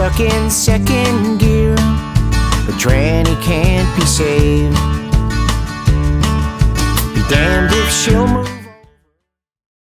stuck in second gear, but Tranny can't be saved. Be damned if she'll move